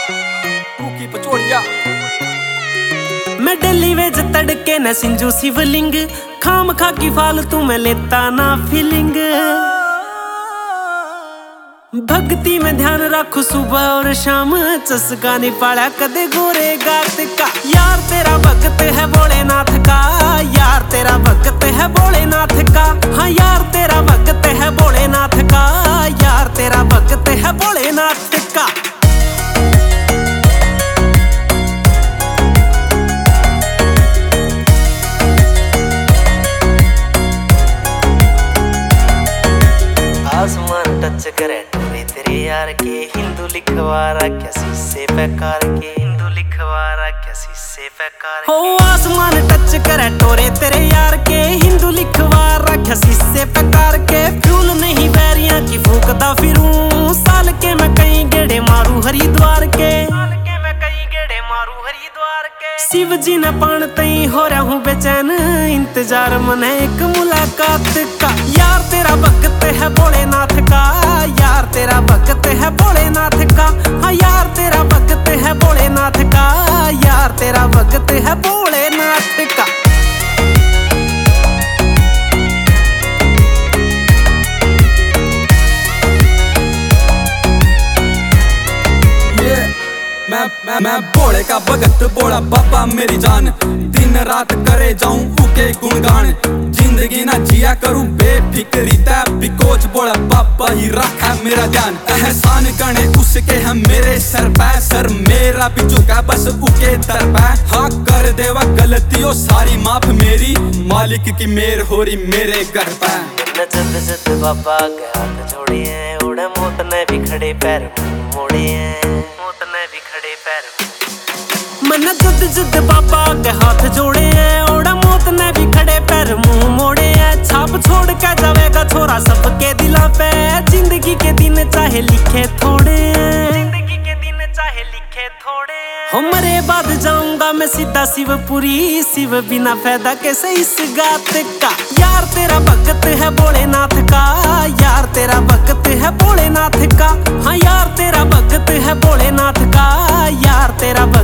की पचोड़िया। मैं दिल्ली वेज तड़के न सिंजू शिवलिंग, खाम खा की फालतू में लेता ना फीलिंग। भक्ति में ध्यान रखू सुबह और शाम, चस्का नहीं पाड़ा कदे गोरे गात का। यार तेरा भक्त है भोलेनाथ का, यार तेरा भक्त है भोलेनाथ का। हाँ यार तेरा भक्त है भोलेनाथ का, यार तेरा भक्त है भोलेनाथ का। आसमान टच करे टोरे तेरे यार के, हिंदू लिखवा रख्या शीशे पे कार के, हिंदू लिखवा रख्या शीशे पे कार के। हो आसमान टच करे टोरे तेरे यार के, हिंदू लिखवा रख्या शीशे पे कार के। फ्यूल नहीं बैरियां की फूकता फिरूं, साल के मैं कई गेड़े मारू हरिद्वार के, साल के मैं कई गेड़े मारू हरिद्वार के। शिव जी ने पान तई हो रहा हूँ बेचैन, इंतजार मने एक मुलाकात का। यार तेरा भक्त है भोलेनाथ का, यार तेरा भक्त है भोलेनाथ का। हाँ यार तेरा भक्त है भोलेनाथ का, यार तेरा भक्त है भोलेनाथ का। मैं भोले का भगत, भोला बाबा मेरी जान। दिन रात करे जाऊं उके गुणगान, जिंदगी ना जिया करूं बेफिक्री तै बिकोच भोला बाबा ही रखा मेरा ध्यान। एहसान गणे उसके है मेरे सर पे, सर मेरा भी झुका बस उके दर पे। हाँ कर देवा गलतियों सारी माफ मेरी, मालिक की मेहर हो रही मेरे घर पे। जद जद बाबा के हाथ जोड़े हैं, उड़े मौत ने भी खड़े पैर मोड़े हैं, मौत ने भी खड़े पैर। मन जद जद बाबा के हाथ जोड़े हैं, उड़ा मौत ने भी खड़े पैर मुंह मोड़े हैं। छाप छोड़ के जावेगा छोरा सबके दिलों पे, जिंदगी के दिन चाहे लिखे थोड़े, जिंदगी के दिन चाहे लिखे थोड़े। हो मरे बाद जाऊंगा मैं सीधा शिवपुरी, शिव बिना फायदा कैसे इस गात का। यार तेरा भक्त है भोलेनाथ का, यार तेरा भक्त है भोलेनाथ का। हाँ यार तेरा भक्त है भोलेनाथ का, यार तेरा